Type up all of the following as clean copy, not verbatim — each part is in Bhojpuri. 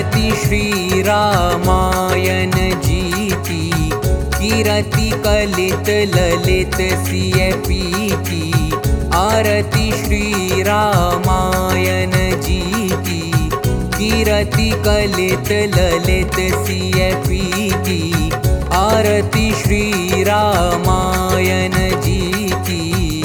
आरती श्री रामायण जी की, कीरति कलित ललित CFP की। आरती श्री रामायण जी की, कीरति कलित ललित CFP की। आरती श्री रामायण जी की।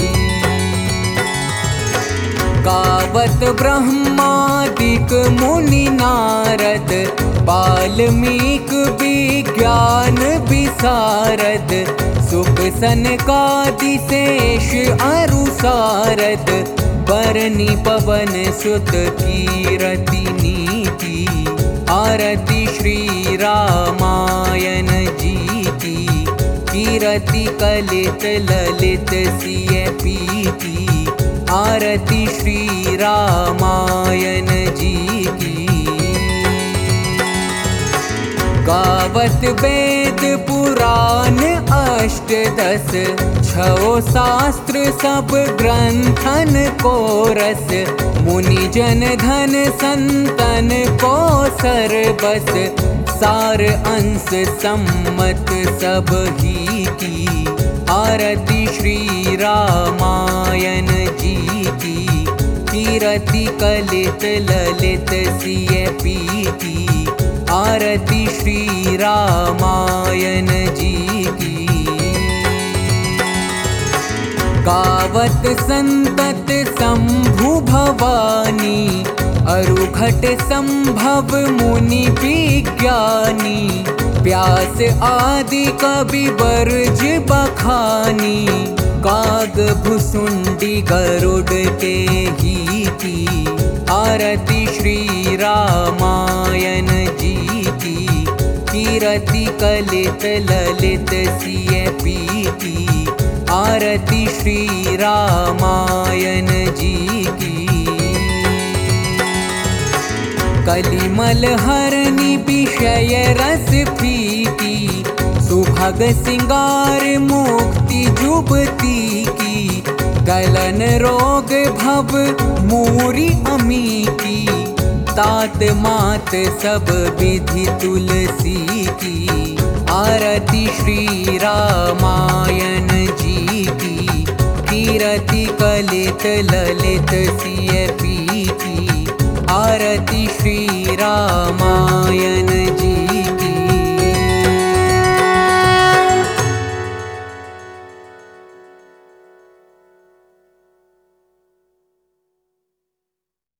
गावत ब्रह्मादिक मुनि नारद, वाल्मीक विज्ञान विशारद। सुख सनकादि शेष अरु सारद, बरनी पवन सुत कीरति नीति। आरती श्री रामायण जी की, कीरति कलित ललित CFP की। आरती श्री रामायण जी की। गावत वेद पुराण अष्टदश, छो शास्त्र सब ग्रंथन को रस। मुनि जन धन संतन को सर्वस, सार अंश सम्मत सब ही की। आरती श्री रामायण जी की, कीरति कलित ललित CFP की। आरती श्री रामायण जी की। गावत संतत शंभु भवानी, अरुघट संभव मुनि विज्ञानी। व्यास आदि कवि बरज बखानी, काग भुसुंडी गरुड़ के ही की। आरती श्री रामायण जी की, कीरति कलित ललित CFP की। आरती श्री रामायण जी की। कलिमल हरनि विषय रस फीकी, सुभग सिंगार मुक्ति जुबती की। गलन रोग भव मूरी अमी की, तात मात सब विधि तुलसी की। आरती श्री रामायण जी की, कीरति कलित ललित CFP की। आरती श्री रामायण